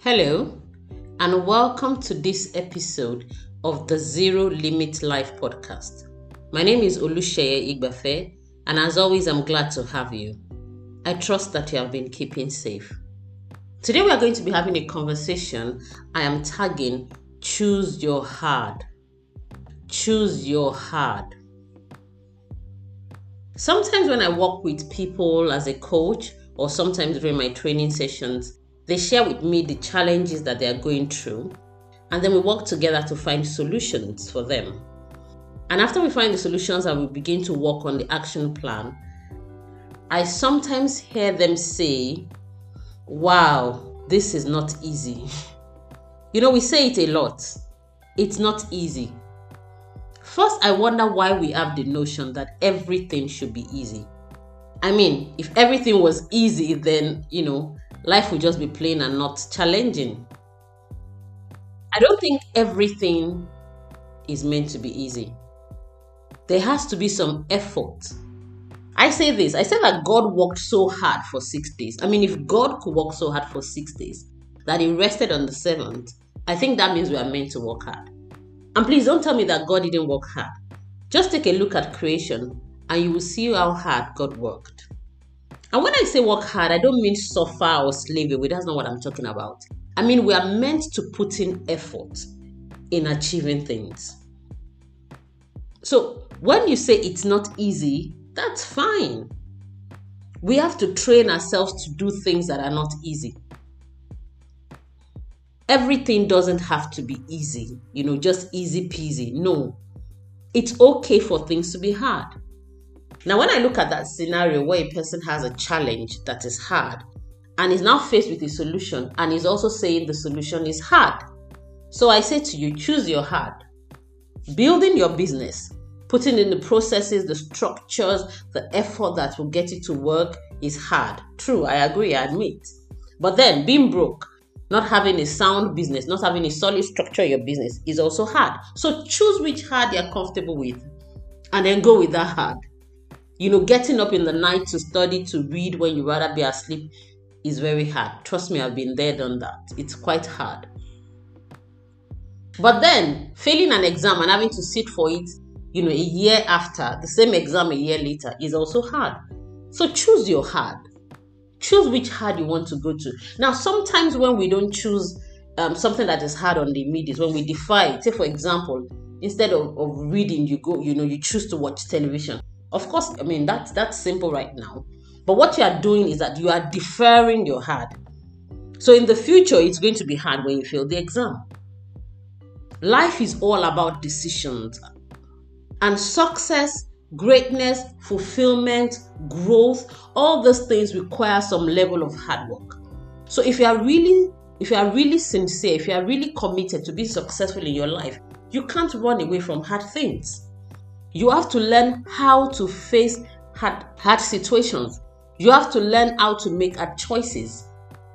Hello, and welcome to this episode of the Zero Limit Life podcast. My name is Olusheye Igbafe, and as always, I'm glad to have you. I trust that you have been keeping safe. Today, we are going to be having a conversation I am tagging Choose Your Hard. Choose Your Hard. Sometimes when I work with people as a coach, or sometimes during my training sessions, they share with me the challenges that they are going through, and then we work together to find solutions for them. And after we find the solutions and we begin to work on the action plan, I sometimes hear them say, wow, this is not easy. We say it a lot. It's not easy. First, I wonder why we have the notion that everything should be easy. If everything was easy, then, life would just be plain and not challenging. I don't think everything is meant to be easy. There has to be some effort. I say that God worked so hard for 6 days. If God could work so hard for 6 days that he rested on the seventh, I think that means we are meant to work hard. And please don't tell me that God didn't work hard. Just take a look at creation and you will see how hard God worked. And when I say work hard, I don't mean suffer or slave away. That's not what I'm talking about. We are meant to put in effort in achieving things. So when you say it's not easy, that's fine. We have to train ourselves to do things that are not easy. Everything doesn't have to be easy, just easy peasy. No, it's okay for things to be hard. Now, when I look at that scenario where a person has a challenge that is hard and is now faced with a solution and is also saying the solution is hard. So I say to you, choose your hard. Building your business, putting in the processes, the structures, the effort that will get it to work is hard. True, I agree, I admit. But then being broke, not having a sound business, not having a solid structure in your business is also hard. So choose which hard you're comfortable with and then go with that hard. Getting up in the night to study, to read when you rather be asleep is very hard. Trust me, I've been there, done that. It's quite hard. But then failing an exam and having to sit for it, a year after, the same exam a year later is also hard. So choose your hard. Choose which hard you want to go to. Now, sometimes when we don't choose something that is hard on the immediate, when we defy it, say for example, instead of reading, you choose to watch television. Of course, that's simple right now. But what you are doing is that you are deferring your hard. So in the future, it's going to be hard when you fail the exam. Life is all about decisions. And success, greatness, fulfillment, growth, all those things require some level of hard work. So if you are really sincere, if you are really committed to be successful in your life, you can't run away from hard things. You have to learn how to face hard situations. You have to learn how to make hard choices.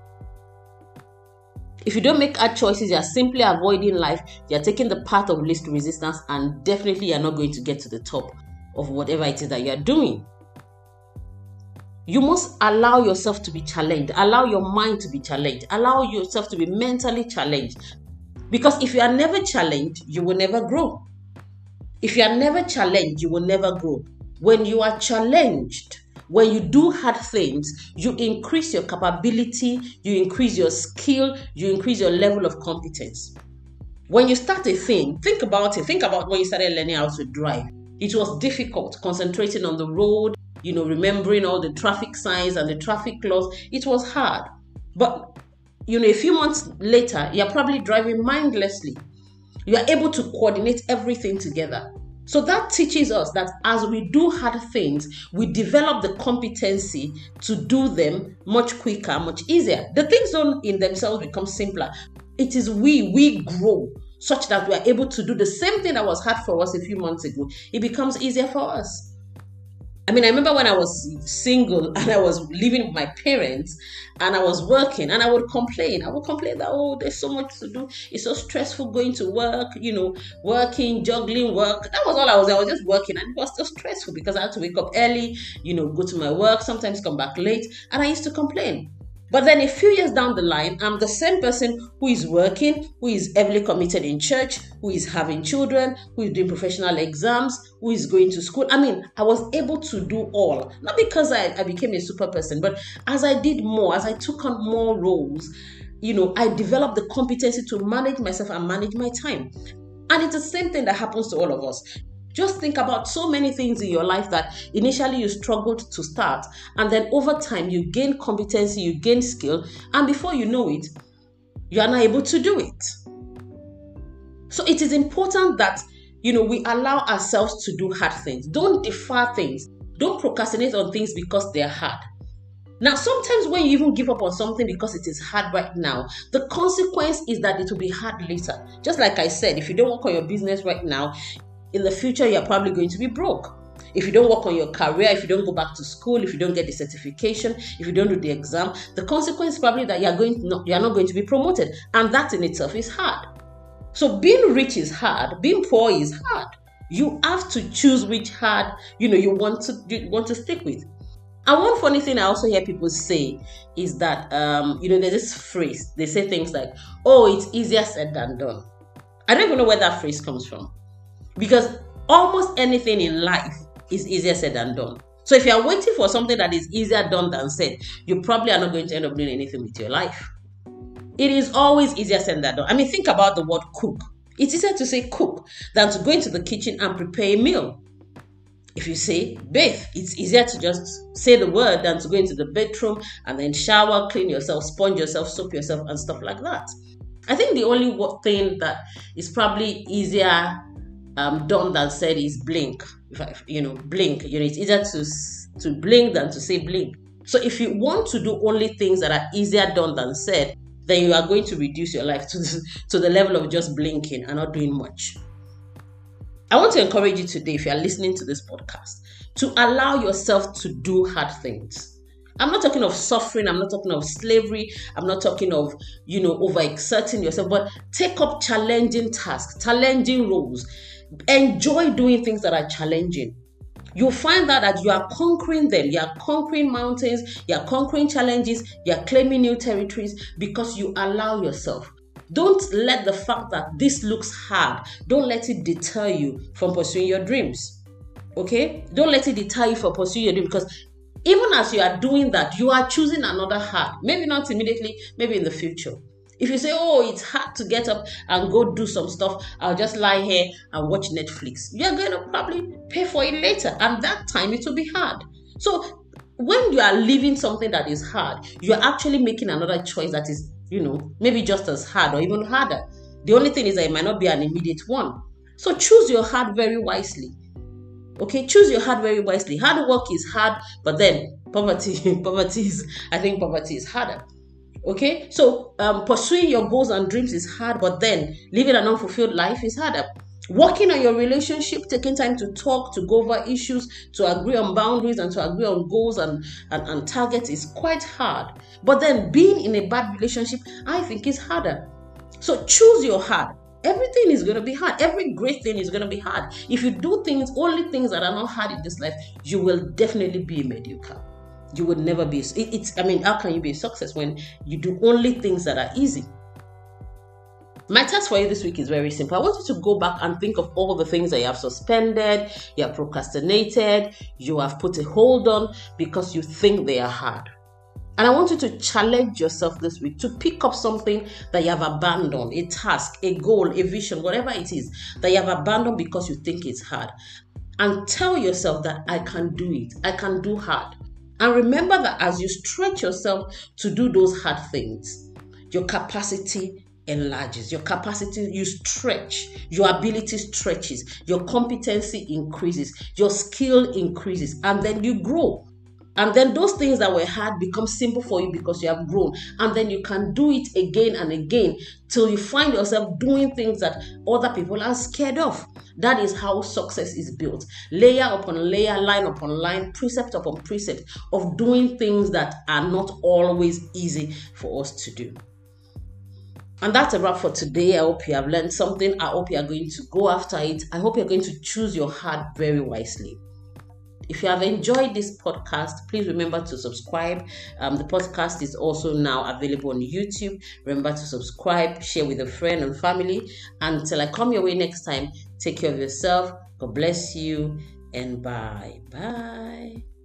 If you don't make hard choices, you're simply avoiding life. You're taking the path of least resistance, and definitely you're not going to get to the top of whatever it is that you're doing. You must allow yourself to be challenged. Allow your mind to be challenged. Allow yourself to be mentally challenged. Because if you are never challenged, you will never grow. If you are never challenged, you will never grow. When you are challenged, when you do hard things, you increase your capability, you increase your skill, you increase your level of competence. When you start a thing, think about it. Think about when you started learning how to drive. It was difficult concentrating on the road, remembering all the traffic signs and the traffic laws. It was hard. But, a few months later, you're probably driving mindlessly. You are able to coordinate everything together. So that teaches us that as we do hard things, we develop the competency to do them much quicker, much easier. The things don't in themselves become simpler. It is we grow such that we are able to do the same thing that was hard for us a few months ago. It becomes easier for us. I remember when I was single and I was living with my parents and I was working and I would complain. That, there's so much to do. It's so stressful going to work, working, juggling work. That was all I was. I was just working and it was so stressful because I had to wake up early, go to my work, sometimes come back late. And I used to complain. But then a few years down the line, I'm the same person who is working, who is heavily committed in church, who is having children, who is doing professional exams, who is going to school. I mean, I was able to do all. Not because I became a super person, but as I did more, as I took on more roles, I developed the competency to manage myself and manage my time. And it's the same thing that happens to all of us. Just think about so many things in your life that initially you struggled to start, and then over time you gain competency, you gain skill, and before you know it, you are not able to do it. So it is important that we allow ourselves to do hard things. Don't defer things. Don't procrastinate on things because they're hard. Now, sometimes when you even give up on something because it is hard right now, the consequence is that it will be hard later. Just like I said, if you don't work on your business right now, in the future, you're probably going to be broke. If you don't work on your career, if you don't go back to school, if you don't get the certification, if you don't do the exam, the consequence is probably that you're not going to be promoted. And that in itself is hard. So being rich is hard. Being poor is hard. You have to choose which hard, you want to stick with. And one funny thing I also hear people say is that, there's this phrase. They say things like, oh, it's easier said than done. I don't even know where that phrase comes from. Because almost anything in life is easier said than done. So if you're waiting for something that is easier done than said, you probably are not going to end up doing anything with your life. It is always easier said than done. I mean, think about the word cook. It's easier to say cook than to go into the kitchen and prepare a meal. If you say bathe, it's easier to just say the word than to go into the bedroom and then shower, clean yourself, sponge yourself, soap yourself, and stuff like that. I think the only thing that is probably easier done than said is blink. Blink. It's easier to blink than to say blink. So if you want to do only things that are easier done than said, then you are going to reduce your life to the level of just blinking and not doing much. I want to encourage you today, if you are listening to this podcast, to allow yourself to do hard things. I'm not talking of suffering. I'm not talking of slavery. I'm not talking of, overexerting yourself, but take up challenging tasks, challenging roles. Enjoy doing things that are challenging. You'll find that you are conquering them. You are conquering mountains. You are conquering challenges. You are claiming new territories because you allow yourself. Don't let the fact that this looks hard, don't let it deter you from pursuing your dreams. Okay? Don't let it deter you from pursuing your dreams, because even as you are doing that, you are choosing another hard. Maybe not immediately, maybe in the future. If you say, oh, it's hard to get up and go do some stuff, I'll just lie here and watch Netflix. You're going to probably pay for it later. And that time it will be hard. So when you are leaving something that is hard, you're actually making another choice that is, maybe just as hard or even harder. The only thing is that it might not be an immediate one. So choose your hard very wisely. Okay, choose your hard very wisely. Hard work is hard, but then poverty is harder. Okay, so pursuing your goals and dreams is hard, but then living an unfulfilled life is harder. Working on your relationship, taking time to talk, to go over issues, to agree on boundaries and to agree on goals and targets is quite hard. But then being in a bad relationship, I think, is harder. So choose your hard. Everything is going to be hard. Every great thing is going to be hard. If you do only things that are not hard in this life, you will definitely be mediocre. You would never be. How can you be a success when you do only things that are easy? My task for you this week is very simple. I want you to go back and think of all the things that you have suspended, you have procrastinated, you have put a hold on because you think they are hard. And I want you to challenge yourself this week to pick up something that you have abandoned, a task, a goal, a vision, whatever it is that you have abandoned because you think it's hard. And tell yourself that I can do it. I can do hard. And remember that as you stretch yourself to do those hard things, your capacity enlarges, you stretch, your ability stretches, your competency increases, your skill increases, and then you grow. And then those things that were hard become simple for you because you have grown. And then you can do it again and again till you find yourself doing things that other people are scared of. That is how success is built. Layer upon layer, line upon line, precept upon precept of doing things that are not always easy for us to do. And that's a wrap for today. I hope you have learned something. I hope you are going to go after it. I hope you're going to choose your heart very wisely. If you have enjoyed this podcast, please remember to subscribe. The podcast is also now available on YouTube. Remember to subscribe, share with a friend and family. Until I come your way next time, take care of yourself. God bless you, and bye. Bye.